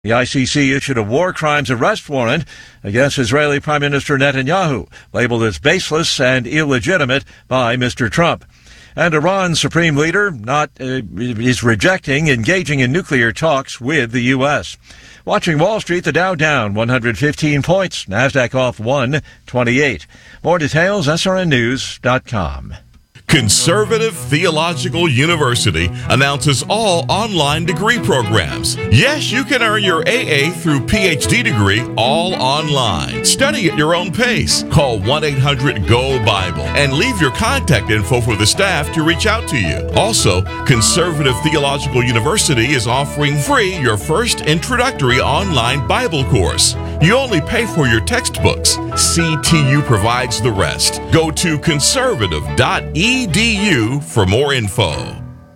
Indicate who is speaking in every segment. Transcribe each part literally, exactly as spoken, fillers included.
Speaker 1: The I C C issued a war crimes arrest warrant against Israeli Prime Minister Netanyahu, labeled as baseless and illegitimate by Mister Trump. And Iran's supreme leader not uh, is rejecting engaging in nuclear talks with the U S. Watching Wall Street, the Dow down one hundred fifteen points, NASDAQ off one twenty-eight. More details, S R N news dot com.
Speaker 2: Conservative Theological University announces all online degree programs. Yes, you can earn your A A through P H D degree all online. Study at your own pace. Call one eight hundred G O Bible and leave your contact info for the staff to reach out to you. Also, Conservative Theological University is offering free your first introductory online Bible course. You only pay for your textbooks. C T U provides the rest. Go to conservative dot e d u for more info.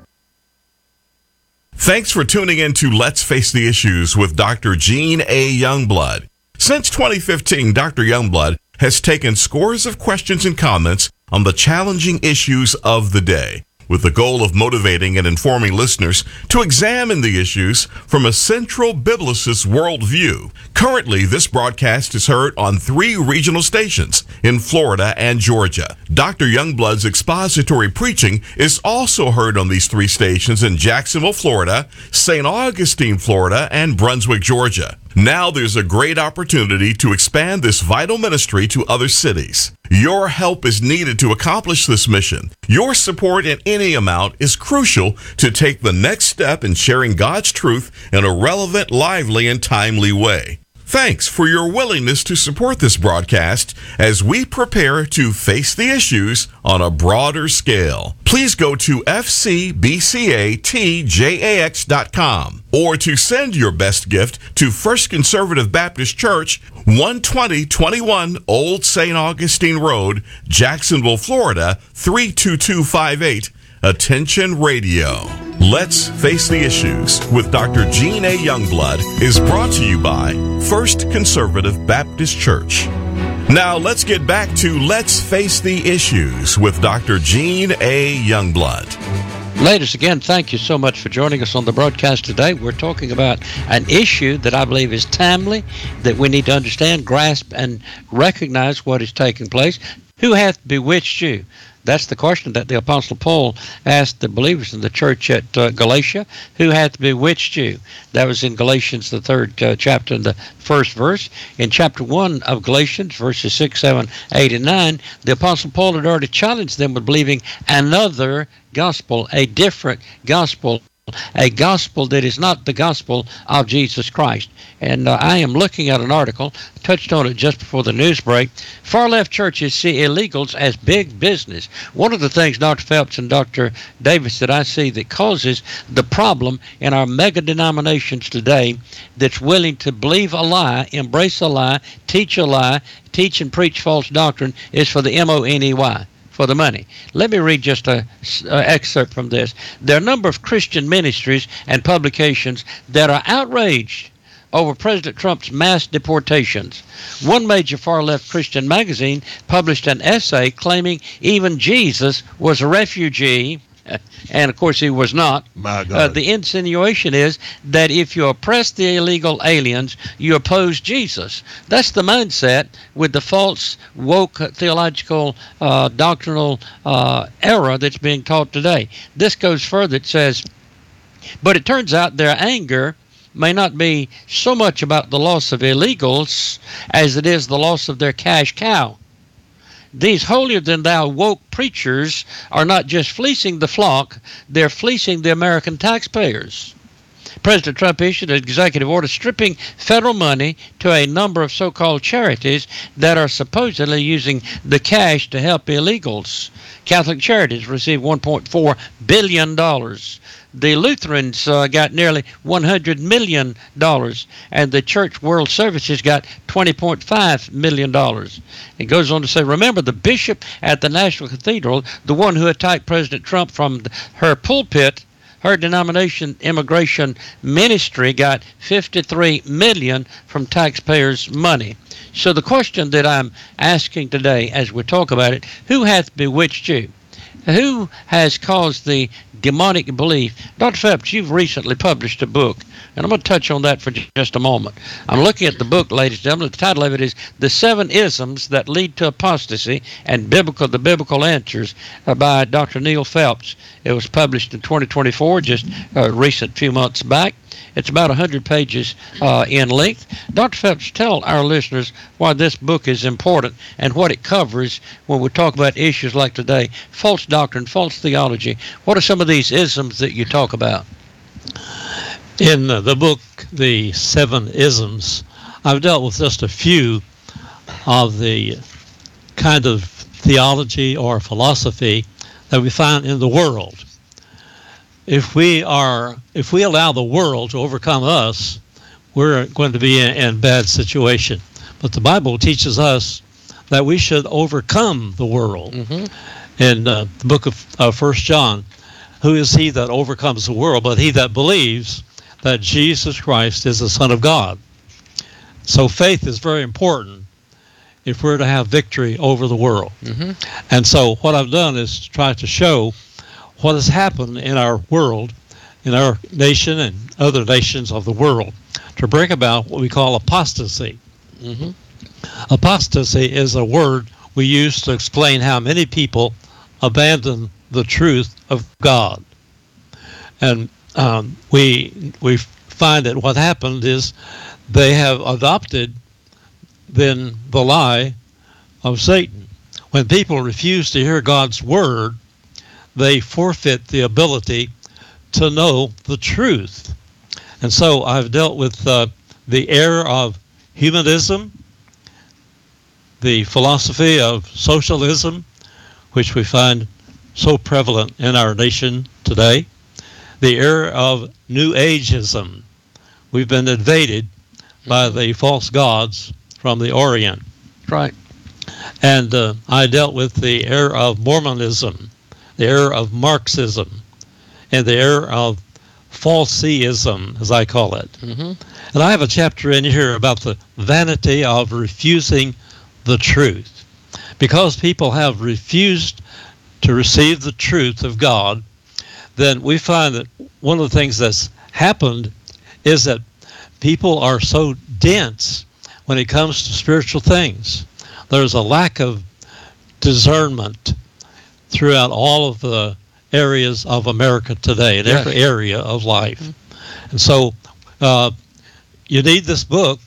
Speaker 2: Thanks for tuning in to Let's Face the Issues with Doctor Gene A. Youngblood. Since twenty fifteen, Doctor Youngblood has taken scores of questions and comments on the challenging issues of the day, with the goal of motivating and informing listeners to examine the issues from a central biblicist worldview. Currently, this broadcast is heard on three regional stations in Florida and Georgia. Doctor Youngblood's expository preaching is also heard on these three stations in Jacksonville, Florida, Saint Augustine, Florida, and Brunswick, Georgia. Now there's a great opportunity to expand this vital ministry to other cities. Your help is needed to accomplish this mission. Your support in any amount is crucial to take the next step in sharing God's truth in a relevant, lively, and timely way. Thanks for your willingness to support this broadcast as we prepare to face the issues on a broader scale. Please go to f c b c a t j a x dot com or to send your best gift to First Conservative Baptist Church, one twenty twenty-one Old Saint Augustine Road, Jacksonville, Florida, three two two five eight. Attention Radio. Let's Face the Issues with Doctor Gene A. Youngblood is brought to you by First Conservative Baptist Church. Now let's get back to Let's Face the Issues with Doctor Gene A. Youngblood.
Speaker 3: Ladies, again, thank you so much for joining us on the broadcast today. We're talking about an issue that I believe is timely, that we need to understand, grasp, and recognize what is taking place. Who hath bewitched you? That's the question that the Apostle Paul asked the believers in the church at uh, Galatia. Who hath bewitched you? That was in Galatians, the third uh, chapter, in the first verse. In chapter one of Galatians, verses six, seven, eight, and nine, the Apostle Paul had already challenged them with believing another gospel, a different gospel, a gospel that is not the gospel of Jesus Christ. And uh, I am looking at an article, touched on it just before the news break. Far-left churches see illegals as big business. One of the things, Doctor Phelps and Doctor Davis, that I see that causes the problem in our mega denominations today that's willing to believe a lie, embrace a lie, teach a lie, teach and preach false doctrine is for the M O N E Y. For the money. Let me read just a, a excerpt from this. There are a number of Christian ministries and publications that are outraged over President Trump's mass deportations. One major far-left Christian magazine published an essay claiming even Jesus was a refugee, and of course he was not.
Speaker 4: My God.
Speaker 3: Uh, the insinuation is that if you oppress the illegal aliens, you oppose Jesus. That's the mindset with the false, woke, theological, uh, doctrinal uh, error that's being taught today. This goes further. It says, but it turns out their anger may not be so much about the loss of illegals as it is the loss of their cash cow. These holier-than-thou woke preachers are not just fleecing the flock, they're fleecing the American taxpayers. President Trump issued an executive order stripping federal money to a number of so-called charities that are supposedly using the cash to help illegals. Catholic Charities received one point four billion dollars. The Lutherans uh, got nearly one hundred million dollars, and the Church World Services got twenty point five million dollars. It goes on to say, remember, the bishop at the National Cathedral, the one who attacked President Trump from the, her pulpit, her denomination immigration ministry got fifty-three million dollars from taxpayers' money. So the question that I'm asking today as we talk about it, who hath bewitched you? Who has caused the demonic belief? Doctor Phelps, you've recently published a book, and I'm going to touch on that for just a moment. I'm looking at the book, ladies and gentlemen. The title of it is The Seven Isms That Lead to Apostasy and Biblical, the Biblical Answers uh, by Doctor Neil Phelps. It was published in twenty twenty-four, just a recent few months back. It's about one hundred pages uh, in length. Doctor Phelps, tell our listeners why this book is important and what it covers when we talk about issues like today, false doctrine, false theology. What are some of these isms that you talk about?
Speaker 4: In uh, the book, The Seven Isms, I've dealt with just a few of the kind of theology or philosophy that we find in the world. If we are, if we allow the world to overcome us, we're going to be in, in bad situation. But the Bible teaches us that we should overcome the world. Mm-hmm. In uh, the book of uh, First John, who is he that overcomes the world, but he that believes that Jesus Christ is the Son of God. So faith is very important if we're to have victory over the world. Mm-hmm. And so what I've done is try to show what has happened in our world, in our nation and other nations of the world, to bring about what we call apostasy. Mm-hmm. Apostasy is a word we use to explain how many people abandon the truth of God. And um, we we find that what happened is they have adopted then the lie of Satan. When people refuse to hear God's word, they forfeit the ability to know the truth. And so I've dealt with uh, the error of humanism, the philosophy of socialism, which we find so prevalent in our nation today, the error of New Ageism. We've been invaded by the false gods from the Orient.
Speaker 3: Right.
Speaker 4: And uh, I dealt with the error of Mormonism, the error of Marxism, and the error of falseism, as I call it. Mm-hmm. And I have a chapter in here about the vanity of refusing the truth. Because people have refused to receive the truth of God, then we find that one of the things that's happened is that people are so dense when it comes to spiritual things. There's a lack of discernment throughout all of the areas of America today, in yes. every area of life. Mm-hmm. And so uh, you need this book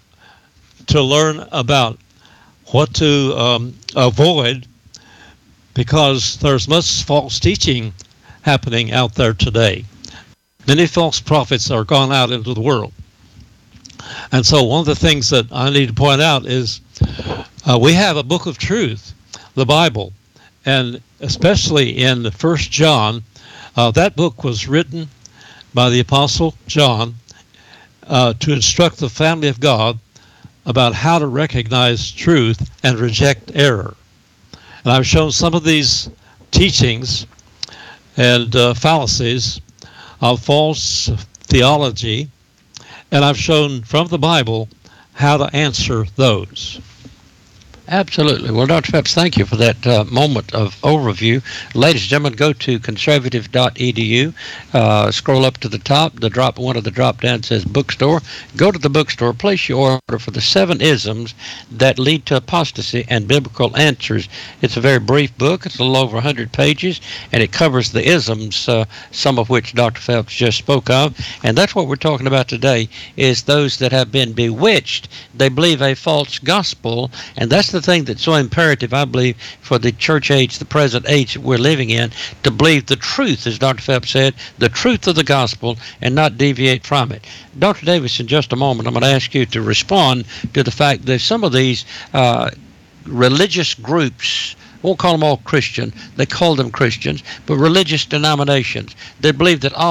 Speaker 4: to learn about what to um, avoid, because there's much false teaching happening out there today. Many false prophets are gone out into the world. And so one of the things that I need to point out is uh, we have a book of truth, the Bible, and especially in First John, uh, that book was written by the Apostle John uh, to instruct the family of God about how to recognize truth and reject error. And I've shown some of these teachings and uh, fallacies of false theology, and I've shown from the Bible how to answer those.
Speaker 3: Absolutely. Well, Doctor Phelps, thank you for that uh, moment of overview. Ladies and gentlemen, go to conservative dot e d u. Uh, scroll up to the top. The drop one of the drop down says bookstore. Go to the bookstore. Place your order for the seven isms that lead to apostasy and biblical answers. It's a very brief book. It's a little over one hundred pages, and it covers the isms, uh, some of which Doctor Phelps just spoke of. And that's what we're talking about today, is those that have been bewitched. They believe a false gospel, and that's the thing that's so imperative, I believe, for the church age, the present age that we're living in, to believe the truth, as Doctor Phelps said, the truth of the gospel, and not deviate from it. Doctor Davis, in just a moment, I'm going to ask you to respond to the fact that some of these uh, religious groups, won't call them all Christian, they call them Christians, but religious denominations, they believe that Allah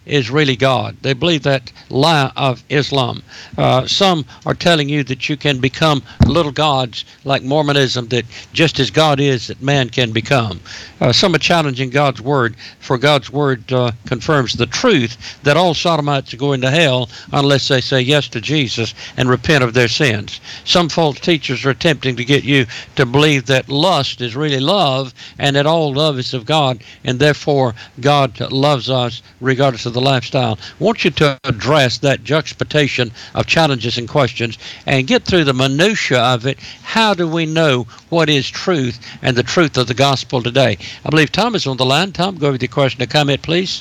Speaker 3: is really God. They believe that lie of Islam. Uh, some are telling you that you can become little gods like Mormonism, that just as God is, that man can become. Uh, some are challenging God's word, for God's word uh, confirms the truth that all sodomites are going to hell unless they say yes to Jesus and repent of their sins. Some false teachers are attempting to get you to believe that lust is really love and that all love is of God, and therefore God loves us regardless of the lifestyle. I want you to address that juxtaposition of challenges and questions and get through the minutia of it. How do we know what is truth and the truth of the gospel today? I believe Tom is on the line. Tom, go with your question or comment, please.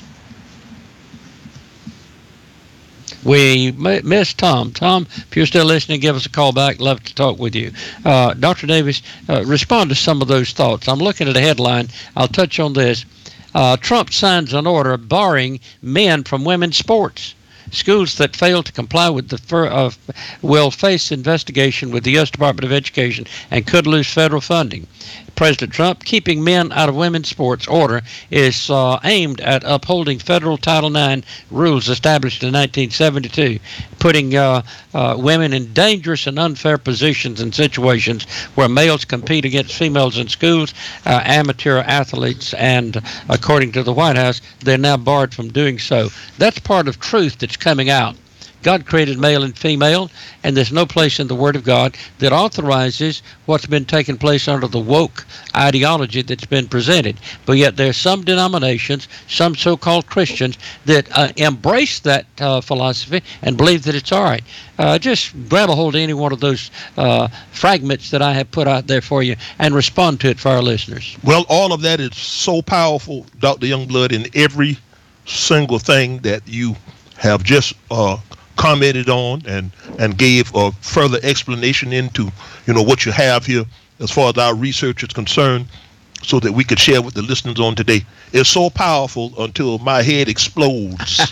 Speaker 3: We missed Tom. Tom, if you're still listening, give us a call back. Love to talk with you. Uh, Doctor Davis, uh, respond to some of those thoughts. I'm looking at a headline. I'll touch on this. Uh, Trump signs an order barring men from women's sports. Schools that fail to comply with the fir- uh, will face investigation with the U S Department of Education and could lose federal funding. President Trump keeping men out of women's sports order is uh, aimed at upholding federal Title nine rules established in nineteen seventy-two, putting uh, uh, women in dangerous and unfair positions and situations where males compete against females in schools, uh, amateur athletes, and according to the White House, they're now barred from doing so. That's part of truth that's coming out. God created male and female, and there's no place in the Word of God that authorizes what's been taking place under the woke ideology that's been presented. But yet there's some denominations, some so-called Christians, that uh, embrace that uh, philosophy and believe that it's all right. Uh, just grab a hold of any one of those uh, fragments that I have put out there for you and respond to it for our listeners.
Speaker 5: Well, all of that is so powerful, Doctor Youngblood, in every single thing that you have just uh, commented on and and gave a further explanation into, you know, what you have here as far as our research is concerned, so that we could share with the listeners on today. It's so powerful until my head explodes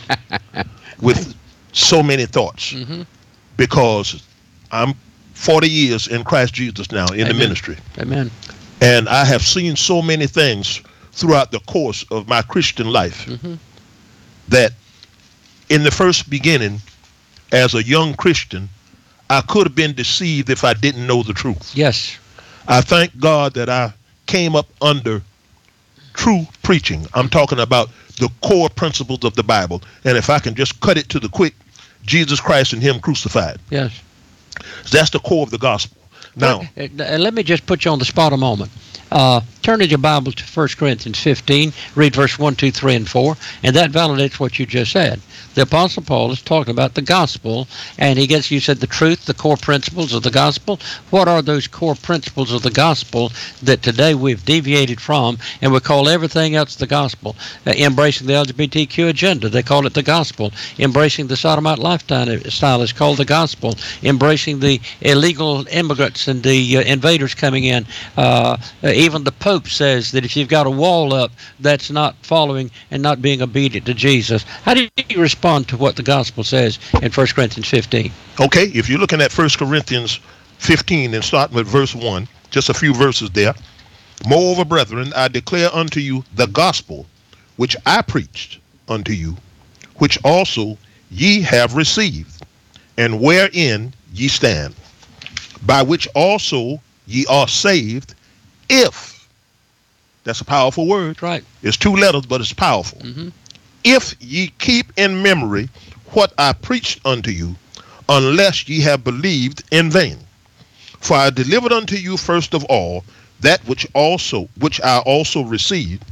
Speaker 5: with so many thoughts, mm-hmm. because I'm forty years in Christ Jesus now in Amen. the ministry.
Speaker 3: Amen.
Speaker 5: And I have seen so many things throughout the course of my Christian life, mm-hmm. that in the first beginning, as a young Christian, I could have been deceived if I didn't know the truth.
Speaker 3: Yes.
Speaker 5: I thank God that I came up under true preaching. I'm talking about the core principles of the Bible. And if I can just cut it to the quick, Jesus Christ and Him crucified.
Speaker 3: Yes.
Speaker 5: That's the core of the gospel. Now,
Speaker 3: well, uh, let me just put you on the spot a moment. Uh, turn in your Bible to First Corinthians fifteen, read verse one, two, three, and four, and that validates what you just said. The Apostle Paul is talking about the gospel, and he gets, you said, the truth, the core principles of the gospel. What are those core principles of the gospel that today we've deviated from, and we call everything else the gospel? Uh, embracing the L G B T Q agenda, they call it the gospel. Embracing the sodomite lifestyle is called the gospel. Embracing the illegal immigrants and the uh, invaders coming in, uh, even the Pope says that if you've got a wall up, that's not following and not being obedient to Jesus. How do you respond to what the gospel says in First Corinthians fifteen?
Speaker 5: Okay, if you're looking at First Corinthians fifteen and starting with verse one, just a few verses there. Moreover, brethren, I declare unto you the gospel which I preached unto you, which also ye have received, and wherein ye stand, by which also ye are saved, if, that's a powerful word.
Speaker 3: Right.
Speaker 5: It's two letters, but it's powerful. Mm-hmm. If ye keep in memory what I preached unto you, unless ye have believed in vain. For I delivered unto you first of all that which also which I also received,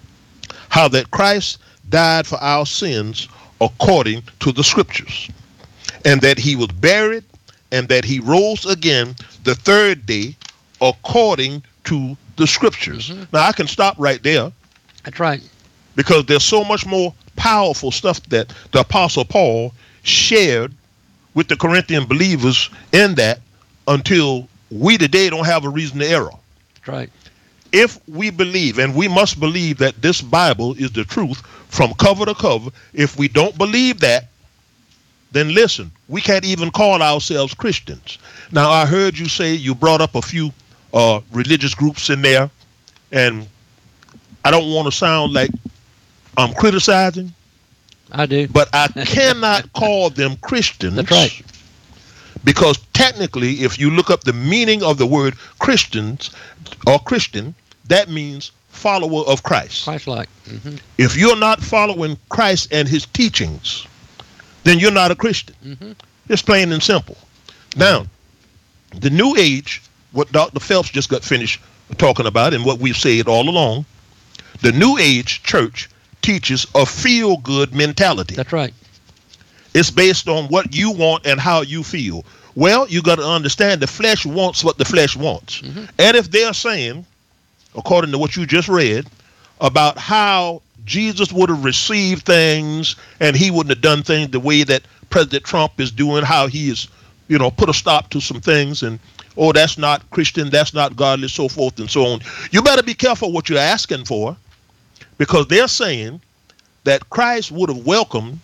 Speaker 5: how that Christ died for our sins according to the Scriptures, and that he was buried, and that he rose again the third day according to the Scriptures. Mm-hmm. Now I can stop right there.
Speaker 3: That's right.
Speaker 5: Because there's so much more powerful stuff that the Apostle Paul shared with the Corinthian believers in that, until we today don't have a reason to error.
Speaker 3: That's right.
Speaker 5: If we believe, and we must believe that this Bible is the truth from cover to cover, if we don't believe that, then listen, we can't even call ourselves Christians. Now, I heard you say you brought up a few uh, religious groups in there, and I don't want to sound like I'm criticizing,
Speaker 3: I do.
Speaker 5: But I cannot call them Christians.
Speaker 3: That's right.
Speaker 5: Because technically, if you look up the meaning of the word Christians or Christian, that means follower of Christ.
Speaker 3: Christ-like. Mm-hmm.
Speaker 5: If you're not following Christ and his teachings, then you're not a Christian.
Speaker 3: Mm-hmm.
Speaker 5: It's plain and simple. Now, the New Age, what Doctor Phelps just got finished talking about and what we've said all along, the New Age church teaches a feel-good mentality.
Speaker 3: That's right.
Speaker 5: It's based on what you want and how you feel. Well, you got to understand the flesh wants what the flesh wants. Mm-hmm. And if they're saying, according to what you just read, about how Jesus would have received things and he wouldn't have done things the way that President Trump is doing, how he is, you know, put a stop to some things and, oh, that's not Christian, that's not godly, so forth and so on. You better be careful what you're asking for, because they're saying that Christ would have welcomed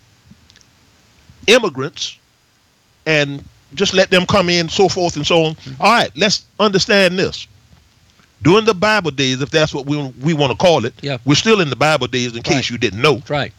Speaker 5: immigrants and just let them come in, so forth and so on. Mm-hmm. All right, let's understand this. During the Bible days, if that's what we we want to call it,
Speaker 3: yeah.
Speaker 5: we're still in the Bible days in
Speaker 3: right.
Speaker 5: case you didn't know.
Speaker 3: Right.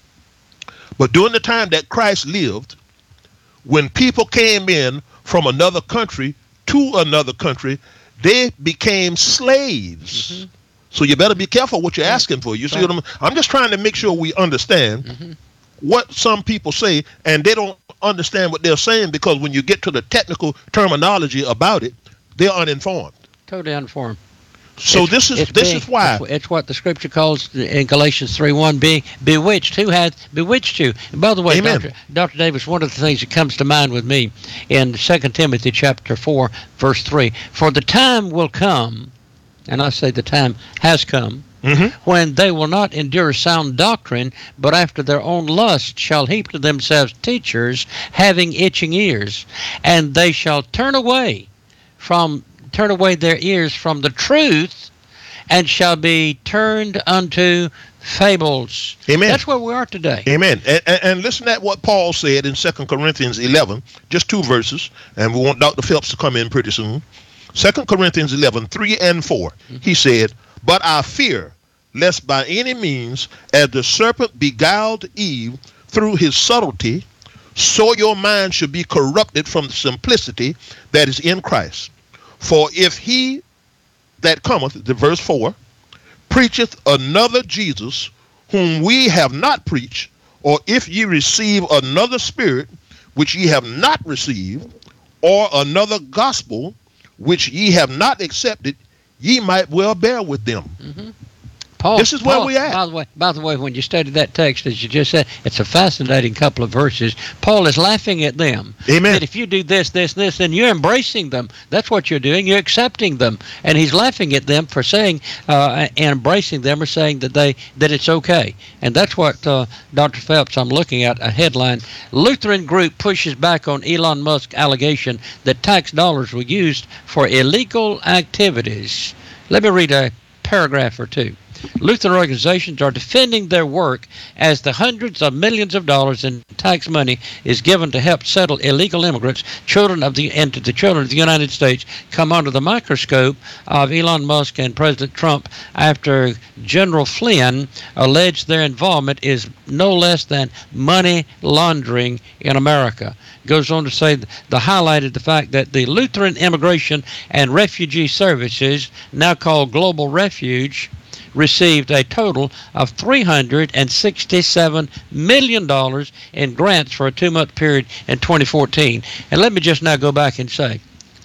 Speaker 5: But during the time that Christ lived, when people came in from another country to another country, they became slaves. Mm-hmm. So you better be careful what you're right. asking for. You see
Speaker 3: right.
Speaker 5: what I'm I'm just trying to make sure we understand mm-hmm. what some people say, and they don't understand what they're saying, because when you get to the technical terminology about it, they're uninformed.
Speaker 3: Totally uninformed.
Speaker 5: So
Speaker 3: it's,
Speaker 5: this is
Speaker 3: it's
Speaker 5: this
Speaker 3: being,
Speaker 5: is why
Speaker 3: it's, it's what the scripture calls in Galatians three one being bewitched. Who hath bewitched you? And by the way, Doctor Doctor Davis, one of the things that comes to mind with me in Second Timothy chapter four, verse three, for the time will come, and I say the time has come, mm-hmm. when they will not endure sound doctrine, but after their own lust shall heap to themselves teachers having itching ears, and they shall turn away from turn away their ears from the truth, and shall be turned unto fables.
Speaker 5: Amen.
Speaker 3: That's where we are today.
Speaker 5: Amen. And, and, and listen at what Paul said in Second Corinthians eleven, just two verses, and we want Doctor Phelps to come in pretty soon. Second Corinthians eleven, three and four. Mm-hmm. He said, but I fear, lest by any means, as the serpent beguiled Eve through his subtlety, so your mind should be corrupted from the simplicity that is in Christ. For if he that cometh, the verse four, preacheth another Jesus, whom we have not preached, or if ye receive another spirit, which ye have not received, or another gospel, which ye have not accepted, ye might well bear with them.
Speaker 3: Mm-hmm. Paul,
Speaker 5: this is where
Speaker 3: Paul,
Speaker 5: we at.
Speaker 3: By the way, by the way, when you study that text, as you just said, it's a fascinating couple of verses. Paul is laughing at them.
Speaker 5: Amen.
Speaker 3: That if you do this, this, this, then you're embracing them. That's what you're doing. You're accepting them, and he's laughing at them for saying uh, and embracing them, or saying that they that it's okay. And that's what uh, Doctor Phelps. I'm looking at a headline: Lutheran group pushes back on Elon Musk allegation that tax dollars were used for illegal activities. Let me read a paragraph or two. Lutheran organizations are defending their work as the hundreds of millions of dollars in tax money is given to help settle illegal immigrants, children of the and the children of the United States come under the microscope of Elon Musk and President Trump after General Flynn alleged their involvement is no less than money laundering in America. Goes on to say the highlighted the fact that the Lutheran Immigration and Refugee Services, now called Global Refuge, received a total of three hundred sixty-seven million dollars in grants for a two-month period in twenty fourteen. And let me just now go back and say,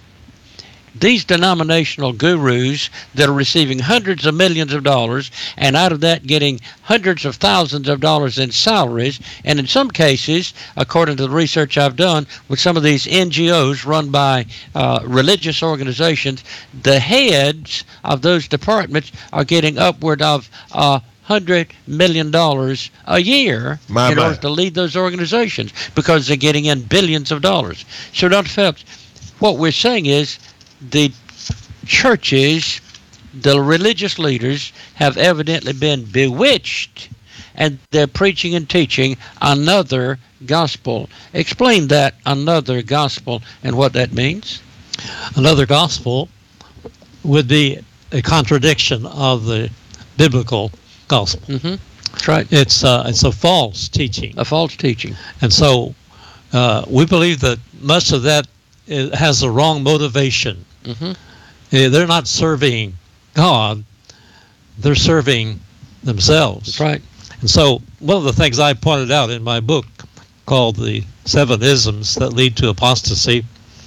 Speaker 3: these denominational gurus that are receiving hundreds of millions of dollars, and out of that getting hundreds of thousands of dollars in salaries, and in some cases, according to the research I've done with some of these N G Os run by uh, religious organizations, the heads of those departments are getting upward of uh, one hundred million dollars a year
Speaker 5: my,
Speaker 3: in
Speaker 5: my.
Speaker 3: order to lead those organizations, because they're getting in billions of dollars. So, Doctor Phelps, what we're saying is, the churches, the religious leaders, have evidently been bewitched, and they're preaching and teaching another gospel. Explain that, another gospel, and what that means.
Speaker 4: Another gospel would be a contradiction of the biblical gospel.
Speaker 3: Mm-hmm. That's right.
Speaker 4: It's uh, it's a false teaching.
Speaker 3: A false teaching.
Speaker 4: And so uh, we believe that much of that is, has the wrong motivation.
Speaker 3: Mm-hmm.
Speaker 4: They're not serving God, they're serving themselves.
Speaker 3: That's right.
Speaker 4: And so one of the things I pointed out in my book called The Seven Isms That Lead to Apostasy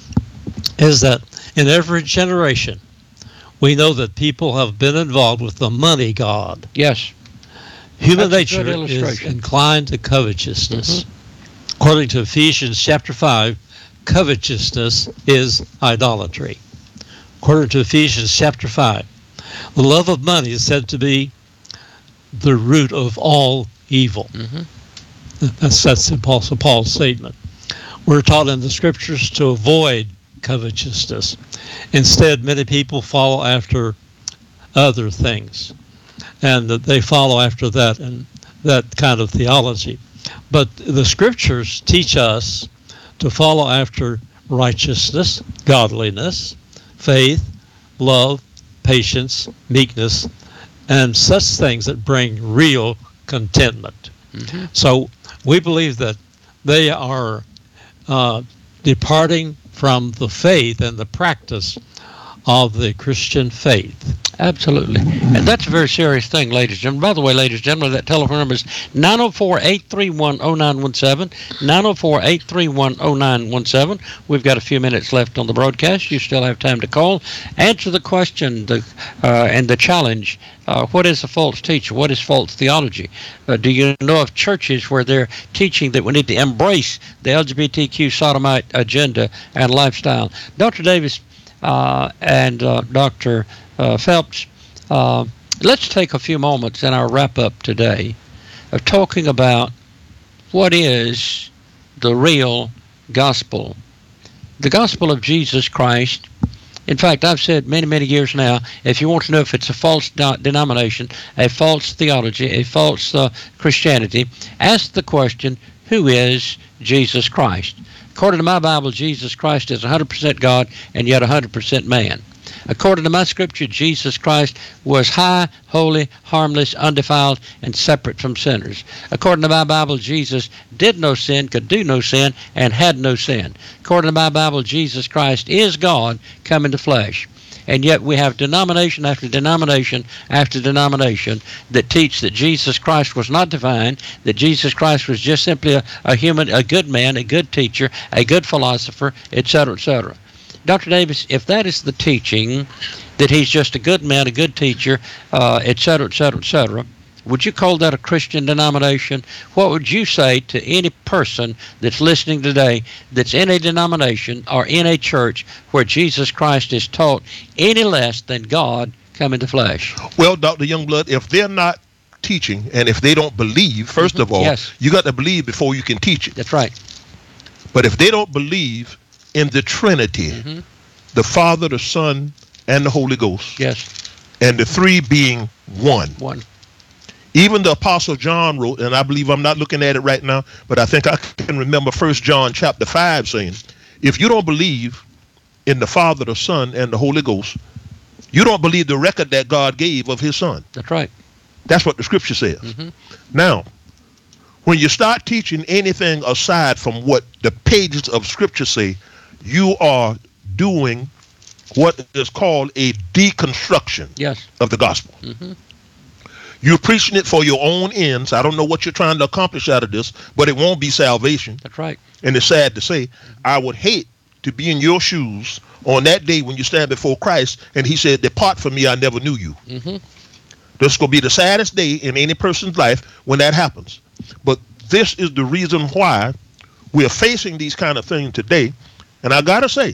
Speaker 4: is that in every generation, we know that people have been involved with the money god.
Speaker 3: Yes.
Speaker 4: Human
Speaker 3: That's a
Speaker 4: nature
Speaker 3: good
Speaker 4: is
Speaker 3: illustration.
Speaker 4: inclined to covetousness.
Speaker 3: Mm-hmm.
Speaker 4: According to Ephesians chapter five, covetousness is idolatry. According to Ephesians chapter five, the love of money is said to be the root of all evil.
Speaker 3: Mm-hmm.
Speaker 4: That's, that's the Apostle Paul's statement. We're taught in the scriptures to avoid covetousness. Instead, many people follow after other things, and that they follow after that and that kind of theology. But the scriptures teach us to follow after righteousness, godliness, faith, love, patience, meekness, and such things that bring real contentment.
Speaker 3: Mm-hmm.
Speaker 4: So we believe that they are uh, departing from the faith and the practice of the Christian faith.
Speaker 3: Absolutely. And that's a very serious thing, ladies and gentlemen. By the way, ladies and gentlemen, that telephone number is nine oh four, eight three one, oh nine one seven, nine oh four, eight three one, oh nine one seven. We've got a few minutes left on the broadcast. You still have time to call. Answer the question the, uh, and the challenge. Uh, what is a false teacher? What is false theology? Uh, do you know of churches where they're teaching that we need to embrace the L G B T Q sodomite agenda and lifestyle? Doctor Davis uh, and uh, Doctor Uh, Phelps, uh, let's take a few moments in our wrap-up today of talking about what is the real gospel. The gospel of Jesus Christ. In fact, I've said many, many years now, if you want to know if it's a false de- denomination, a false theology, a false uh, Christianity, ask the question, who is Jesus Christ? According to my Bible, Jesus Christ is one hundred percent God and yet one hundred percent man. According to my scripture, Jesus Christ was high, holy, harmless, undefiled, and separate from sinners. According to my Bible, Jesus did no sin, could do no sin, and had no sin. According to my Bible, Jesus Christ is God come into flesh. And yet we have denomination after denomination after denomination that teach that Jesus Christ was not divine, that Jesus Christ was just simply a, a human, a good man, a good teacher, a good philosopher, et cetera, et cetera. Doctor Davis, if that is the teaching, that he's just a good man, a good teacher, uh, et cetera, et cetera, et cetera, would you call that a Christian denomination? What would you say to any person that's listening today that's in a denomination or in a church where Jesus Christ is taught any less than God come into flesh?
Speaker 5: Well, Doctor Youngblood, if they're not teaching and if they don't believe, first
Speaker 3: Mm-hmm.
Speaker 5: of all,
Speaker 3: Yes.
Speaker 5: you got to believe before you can teach it.
Speaker 3: That's right.
Speaker 5: But if they don't believe in the Trinity,
Speaker 3: Mm-hmm.
Speaker 5: the Father, the Son, and the Holy Ghost,
Speaker 3: Yes.
Speaker 5: and the three being one.
Speaker 3: One.
Speaker 5: Even the Apostle John wrote, and I believe I'm not looking at it right now, but I think I can remember First John chapter five saying, if you don't believe in the Father, the Son, and the Holy Ghost, you don't believe the record that God gave of his Son.
Speaker 3: That's right.
Speaker 5: That's what the scripture says.
Speaker 3: Mm-hmm.
Speaker 5: Now, when you start teaching anything aside from what the pages of scripture say, you are doing what is called a deconstruction
Speaker 3: Yes.
Speaker 5: of the gospel.
Speaker 3: Mm-hmm.
Speaker 5: You're preaching it for your own ends. I don't know what you're trying to accomplish out of this, but it won't be salvation.
Speaker 3: That's right.
Speaker 5: And it's sad to say, I would hate to be in your shoes on that day when you stand before Christ and he said, depart from me, I never knew you.
Speaker 3: Mm-hmm.
Speaker 5: This is going to be the saddest day in any person's life when that happens. But this is the reason why we're facing these kind of things today. And I got to say,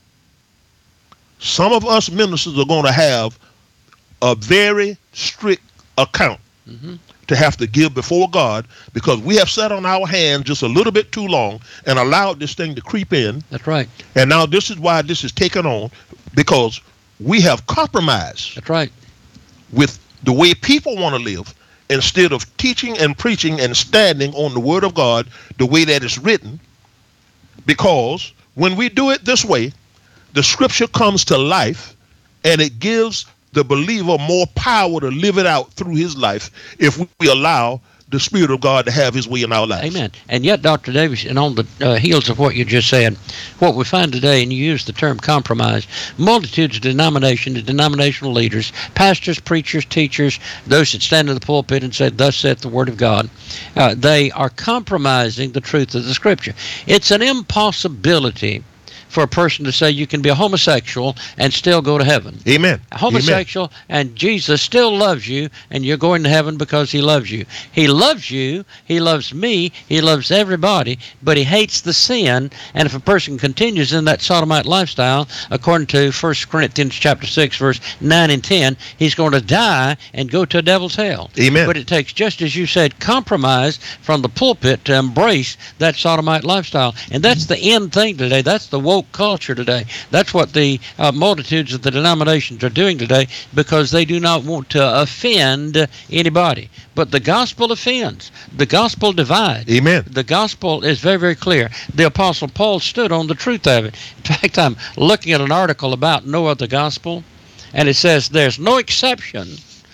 Speaker 5: some of us ministers are going to have a very strict account
Speaker 3: Mm-hmm.
Speaker 5: to have to give before God because we have sat on our hands just a little bit too long and allowed this thing to creep in.
Speaker 3: That's right.
Speaker 5: And now this is why this is taken on, because we have compromised
Speaker 3: That's right.
Speaker 5: with the way people want to live instead of teaching and preaching and standing on the word of God the way that it's written. Because when we do it this way, the scripture comes to life and it gives the believer more power to live it out through his life if we allow the Spirit of God to have his way in our lives.
Speaker 3: Amen. And yet, Doctor Davis, and on the uh, heels of what you just said, what we find today, and you use the term compromise, multitudes of denominations and denominational leaders, pastors, preachers, teachers, those that stand in the pulpit and say, thus saith the Word of God, uh, they are compromising the truth of the Scripture. It's an impossibility for a person to say you can be a homosexual and still go to heaven.
Speaker 5: Amen.
Speaker 3: A homosexual, Amen. And Jesus still loves you, and you're going to heaven because he loves you. He loves you, he loves me, he loves everybody, but he hates the sin, and if a person continues in that sodomite lifestyle, according to First Corinthians chapter six, verse nine and ten, he's going to die and go to a devil's hell.
Speaker 5: Amen.
Speaker 3: But it takes, just as you said, compromise from the pulpit to embrace that sodomite lifestyle, and that's the end thing today. That's the woke culture today. That's what the uh, multitudes of the denominations are doing today, because they do not want to offend anybody. But the gospel offends. The gospel divides.
Speaker 5: Amen.
Speaker 3: The gospel is very, very clear. The Apostle Paul stood on the truth of it. In fact, I'm looking at an article about no other gospel, and it says there's no exception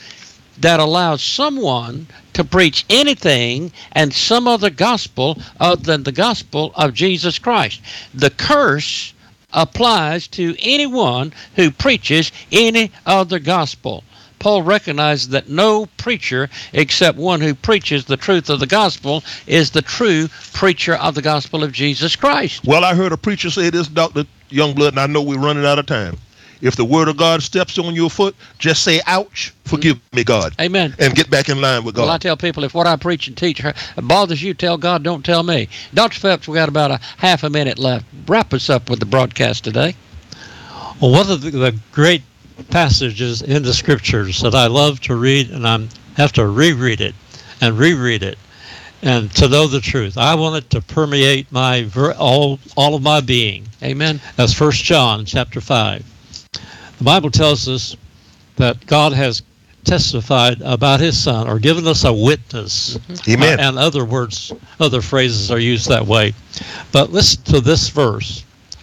Speaker 3: that allows someone to preach anything and some other gospel other than the gospel of Jesus Christ. The curse applies to anyone who preaches any other gospel. Paul recognized that no preacher except one who preaches the truth of the gospel is the true preacher of the gospel of Jesus Christ.
Speaker 5: Well, I heard a preacher say this, Doctor Youngblood, and I know we're running out of time. If the word of God steps on your foot, just say, ouch, forgive me, God.
Speaker 3: Amen.
Speaker 5: And get back in line with God.
Speaker 3: Well, I tell people, if what I preach and teach bothers you, tell God, don't tell me. Doctor Phelps, we got about a half a minute left. Wrap us up with the broadcast today.
Speaker 4: Well, one of the, the great passages in the Scriptures that I love to read, and I have to reread it and reread it, and to know the truth. I want it to permeate my ver- all all of my being.
Speaker 3: Amen.
Speaker 4: That's First John chapter five. The Bible tells us that God has testified about his Son, or given us a witness.
Speaker 5: Mm-hmm. Amen.
Speaker 4: Uh, and other words, other phrases are used that way. But listen to this verse.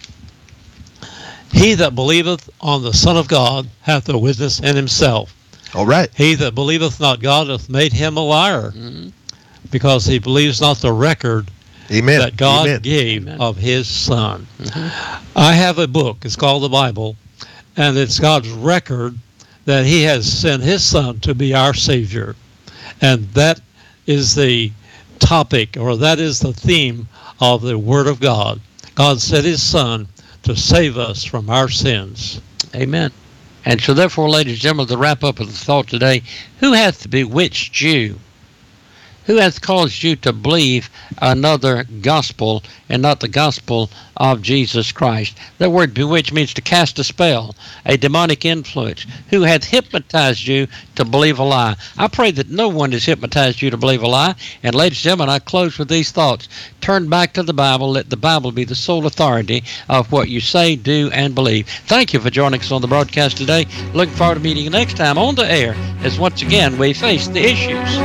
Speaker 4: He that believeth on the Son of God hath a witness in himself.
Speaker 5: All right.
Speaker 4: He that believeth not God hath made him a liar,
Speaker 3: Mm-hmm.
Speaker 4: because he believes not the record
Speaker 5: Amen.
Speaker 4: that God
Speaker 5: Amen.
Speaker 4: gave
Speaker 3: Amen.
Speaker 4: of his Son.
Speaker 3: Mm-hmm.
Speaker 4: I have a book. It's called the Bible, and it's God's record that he has sent his Son to be our Savior. And that is the topic, or that is the theme of the Word of God. God sent his Son to save us from our sins.
Speaker 3: Amen. And so therefore, ladies and gentlemen, the wrap up of the thought today, who hath bewitched you? Who hath caused you to believe another gospel and not the gospel of Jesus Christ? The word bewitch means to cast a spell, a demonic influence. Who hath hypnotized you to believe a lie? I pray that no one has hypnotized you to believe a lie. And ladies and gentlemen, I close with these thoughts. Turn back to the Bible. Let the Bible be the sole authority of what you say, do, and believe. Thank you for joining us on the broadcast today. Looking forward to meeting you next time on the air as once again we face the issues.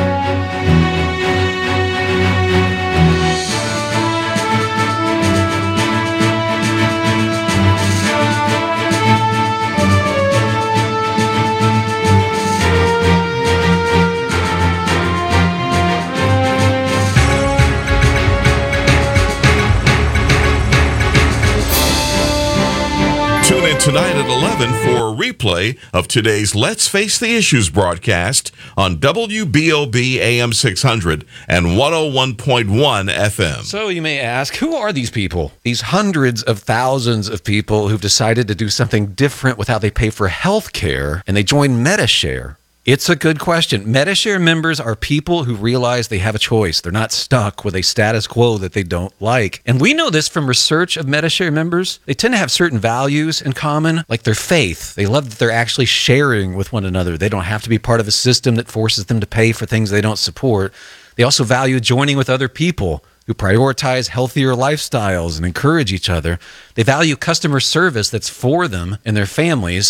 Speaker 2: Tune in tonight at eleven for a replay of today's Let's Face the Issues broadcast on W B O B A M six hundred and one oh one point one F M.
Speaker 6: So you may ask, who are these people? These hundreds of thousands of people who've decided to do something different with how they pay for health care, and they join MediShare. It's a good question. MediShare members are people who realize they have a choice. They're not stuck with a status quo that they don't like. And we know this from research of MediShare members. They tend to have certain values in common, like their faith. They love that they're actually sharing with one another. They don't have to be part of a system that forces them to pay for things they don't support. They also value joining with other people who prioritize healthier lifestyles and encourage each other. They value customer service that's for them and their families.